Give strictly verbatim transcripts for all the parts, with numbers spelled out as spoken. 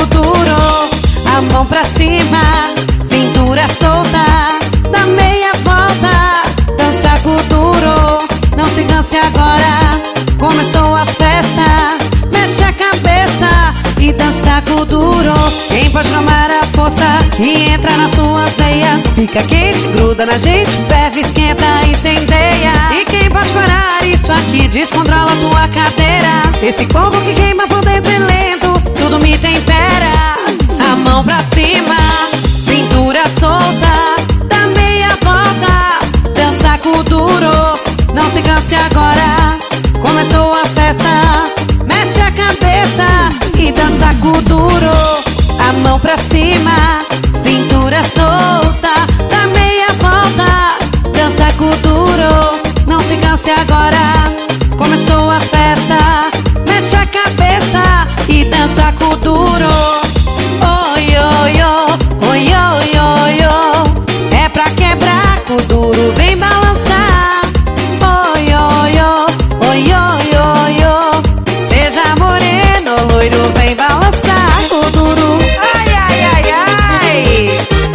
duro. A mão pra cima, cintura solta, dá meia volta, dança com duro. Não se canse agora, começou a festa. Mexe a cabeça e dança com duro. Quem pode tomar a força que entra nas suas veias? Fica quente, gruda na gente, ferve, esquenta, incendeia. E quem pode parar isso aqui? Descontrola tua cadeira. Esse fogo que queima por dentro e lento, tudo me tempera. A mão pra cima, cintura solta, dá meia volta, dança com duro. Não se canse agora, começou a festa. Mexe a cabeça e dança com duro. A mão pra cima, cintura solta, dá meia volta, dança com duro. Não se canse agora, começou a festa. Mexe a cabeça e dança com duro. Oi, oi, oi, oi, oi, oi, oi. É pra quebrar com duro, vem balançar. Oi, oi, oi, oi, oi, oi, oi. Seja moreno ou loiro, vem balançar com duro. Ai, ai, ai, ai.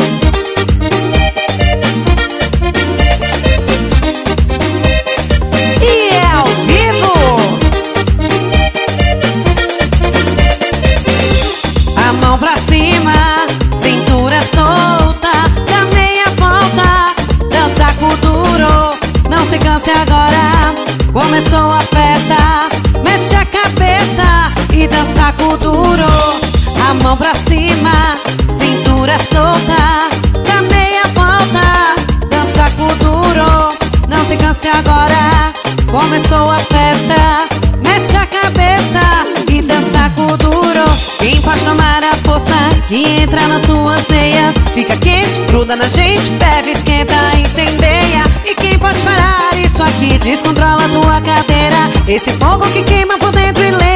E é ao vivo. A mão pra cima, cintura solta, dá meia volta, dança com duro. Não se canse agora, começou a festa. Mexe a cabeça e dança com duro. A mão pra cima, cintura solta, dá meia volta, dança com duro. Não se canse agora, começou a festa. Mexe a cabeça e dança com duro. Quem pode tomar a força que entra nas suas veias? Fica quente, gruda na gente, bebe, esquenta, incendeia. E quem pode parar isso aqui? Descontrola tua cadeira. Esse fogo que queima por dentro e lê.